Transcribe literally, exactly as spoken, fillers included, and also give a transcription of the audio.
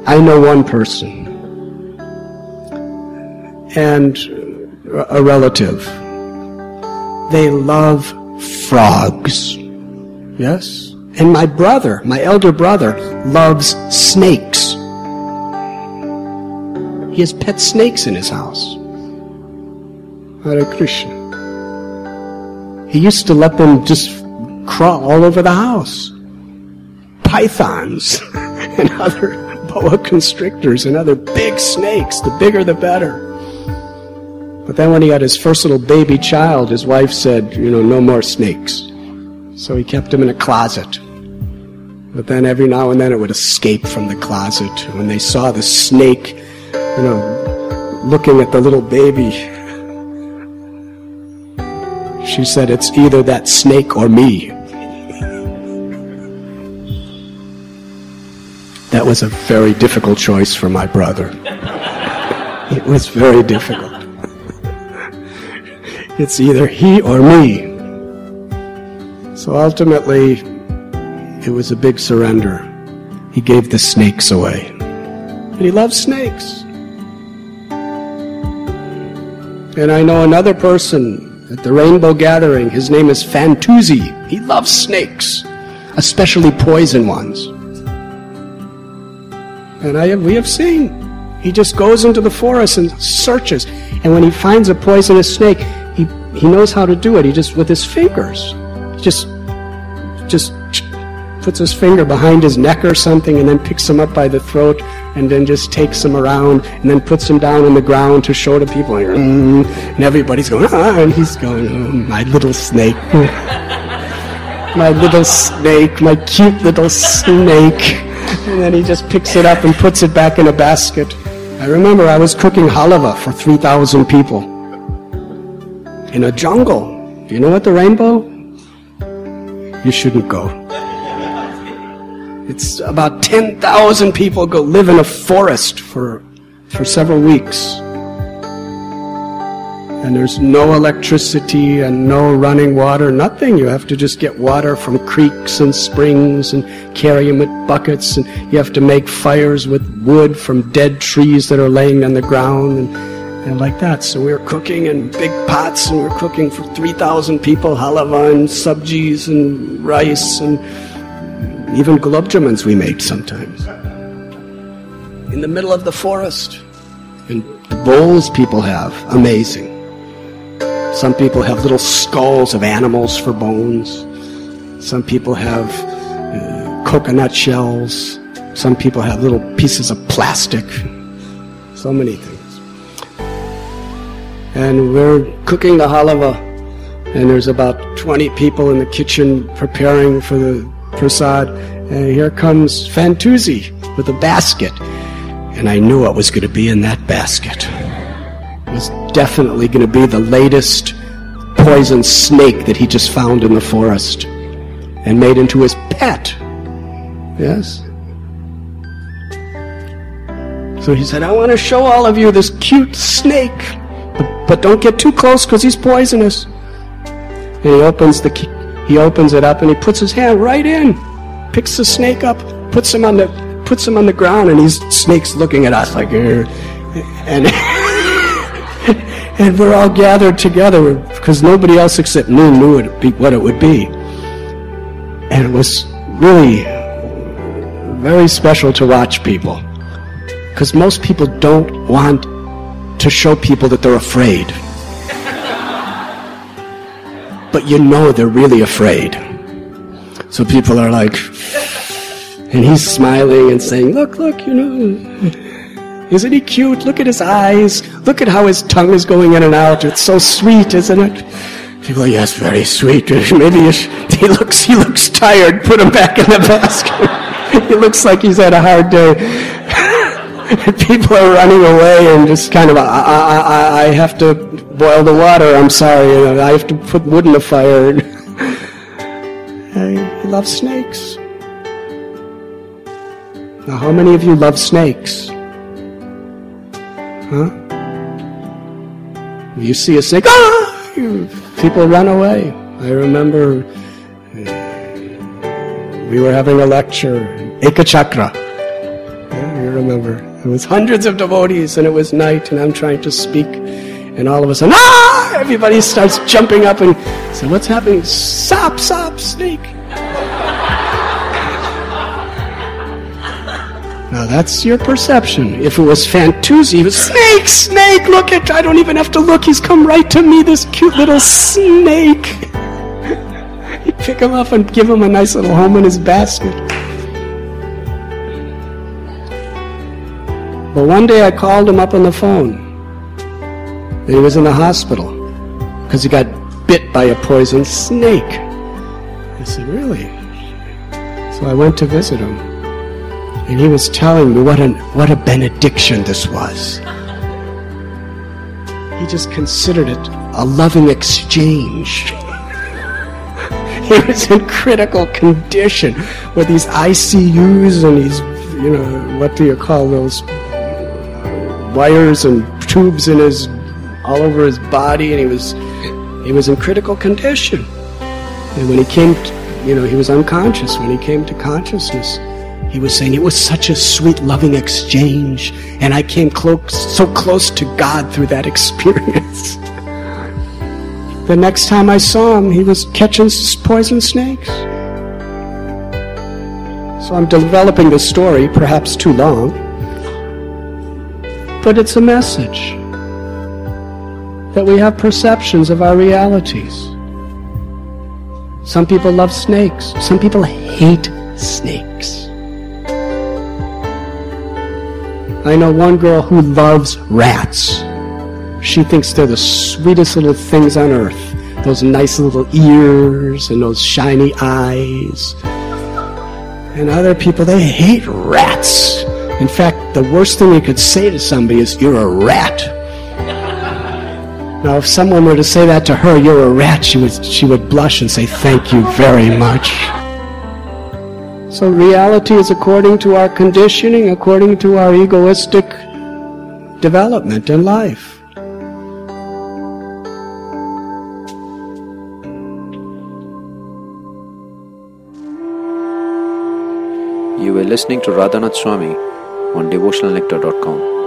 I know one person and a relative. They love frogs. Yes? And my brother, my elder brother, loves snakes. He has pet snakes in his house. Hare Krishna. He used to let them just crawl all over the house. Pythons and other boa constrictors and other big snakes. The bigger the better. But then when he had his first little baby child, his wife said, you know, no more snakes. So he kept him in a closet. But then every now and then it would escape from the closet. When they saw the snake, you know, looking at the little baby, she said, it's either that snake or me. That was a very difficult choice for my brother. It was very difficult. It's either he or me. So ultimately, it was a big surrender. He gave the snakes away. And he loves snakes. And I know another person at the Rainbow Gathering. His name is Fantuzzi. He loves snakes, especially poison ones. And I have, we have seen. He just goes into the forest and searches. And when he finds a poisonous snake, he, he knows how to do it. He just, with his fingers, just, just puts his finger behind his neck or something and then picks him up by the throat and then just takes him around and then puts him down on the ground to show to people. And, and everybody's going, ah, and he's going, oh, my little snake. My little snake, my cute little snake. And then he just picks it up and puts it back in a basket. I remember I was cooking halava for three thousand people in a jungle. Do you know what the rainbow? You shouldn't go. It's about ten thousand people go live in a forest for, for several weeks. And there's no electricity and no running water, nothing. You have to just get water from creeks and springs and carry them with buckets. And you have to make fires with wood from dead trees that are laying on the ground and, and like that. So we were cooking in big pots and we were cooking for three thousand people, halava and sabjis and rice and even gulab jamans we made sometimes. In the middle of the forest. And the bowls people have, amazing. Some people have little skulls of animals for bones. Some people have uh, coconut shells. Some people have little pieces of plastic. So many things. And we're cooking the halava, and there's about twenty people in the kitchen preparing for the prasad. And here comes Fantuzzi with a basket. And I knew what was going to be in that basket. It was definitely going to be the latest poison snake that he just found in the forest and made into his pet. Yes? So he said, I want to show all of you this cute snake, but, but don't get too close because he's poisonous. And he opens the he opens it up and he puts his hand right in, picks the snake up, puts him on the puts him on the ground, and these snakes looking at us like, Ugh. and and we're all gathered together because nobody else except me knew it be, what it would be. And it was really very special to watch people, because most people don't want to show people that they're afraid. But you know they're really afraid. So people are like, and he's smiling and saying, look, look, you know, isn't he cute? Look at his eyes. Look at how his tongue is going in and out. It's so sweet, isn't it? People are, yes, very sweet. Maybe you sh- he looks he looks tired. Put him back in the basket. He looks like he's had a hard day. People are running away and just kind of, I, I, I, I have to boil the water. I'm sorry. You know, I have to put wood in the fire. I love snakes. Now, how many of you love snakes? Huh? You see a snake, ah! You, people run away. I remember uh, we were having a lecture, Ekachakra. Yeah, we were remember. It was hundreds of devotees, and it was night, and I'm trying to speak, and all of a sudden, ah! Everybody starts jumping up and said, what's happening? Stop, stop, snake. Now that's your perception. If it was Fantuzzi, it was snake, snake, look at, I don't even have to look, he's come right to me, this cute little snake. He'd pick him up and give him a nice little home in his basket. But one day I called him up on the phone. And he was in the hospital because he got bit by a poison snake. I said, really? So I went to visit him. And he was telling me what a, what a benediction this was. He just considered it a loving exchange. He was in critical condition with these I C Us and these, you know, what do you call those, wires and tubes in his, all over his body, and he was, he was in critical condition. And when he came to, you know, he was unconscious. When he came to consciousness, he was saying, it was such a sweet, loving exchange, and I came close, so close to God through that experience. The next time I saw him, he was catching poison snakes. So I'm developing the story, perhaps too long, but it's a message that we have perceptions of our realities. Some people love snakes. Some people hate snakes. I know one girl who loves rats. She thinks they're the sweetest little things on earth. Those nice little ears and those shiny eyes. And other people, they hate rats. In fact, the worst thing you could say to somebody is, you're a rat. Now, if someone were to say that to her, you're a rat, she would, she would blush and say, thank you very much. So reality is according to our conditioning, according to our egoistic development in life. You were listening to Radhanath Swami on devotional nectar dot com.